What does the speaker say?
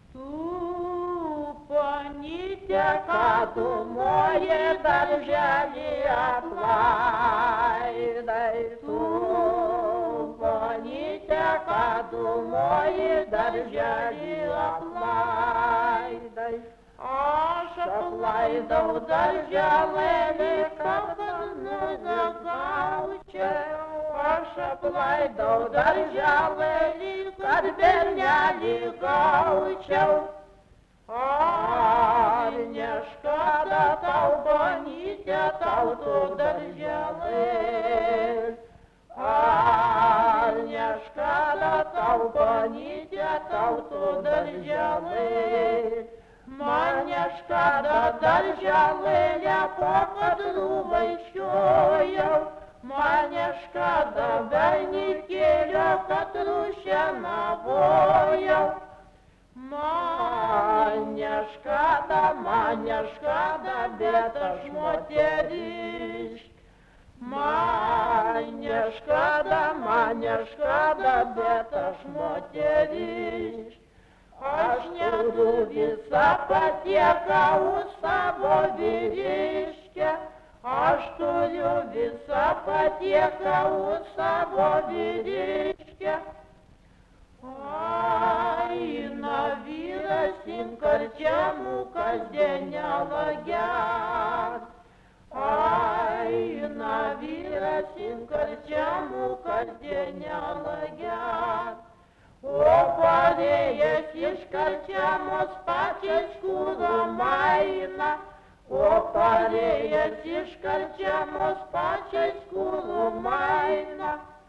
Тупоните, кадумое, доржали оплайдай. Тупоните, кадумое, доржали оплайдай. Аплайдау доржали, капану загауче. Аплайдау доржали, карберняли гаучев. Арняшка да таубаните, тауту доржалы. Арняшка да таубаните, тауту доржалы. Маняшка да доржалы, ля покадрувай щояв. Маняшка да верніки, ля катруща навояв. Маняшка да бета шмотериш. Маняшка да бета шмотериш. Аж не дувица потека у сабо веришке. Аж ту любица потека у сабо веришке. Ай, на виросим корчаму козденя лагят. Ай, на виросим корчаму козденя лагят. Опарея сишкарчамо спачечку ломайна. Опарея сишкарчамо спачечку ломайна.